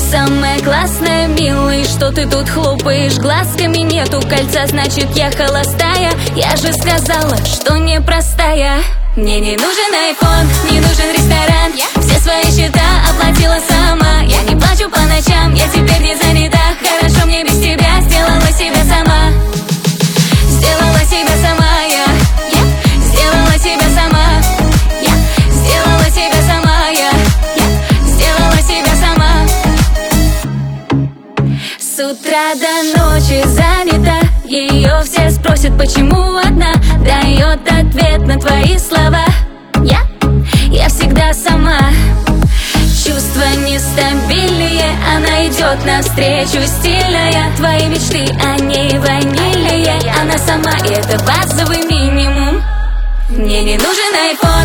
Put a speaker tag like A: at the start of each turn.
A: Самое классное, милый, что ты тут хлопаешь глазками. Нету кольца, значит я холостая. Я же сказала, что непростая. Мне не нужен айфон, не нужен ресторан. Все свои счета оплатила сама. Я не плачу по ночам, я теперь не занята. Хорошо мне без тебя, сделала себя сама. Сделала себя сама я. Сделала себя сама. Сделала себя сама я. Сделала себя сама. С утра до ночи занята. Ее все спросят, почему одна. Дает ответ на твои слова. Я всегда сама. Чувства нестабильные. Она идет навстречу стильная. Твои мечты о ней ванильные. Она сама, и это базовый минимум. Мне не нужен айфон.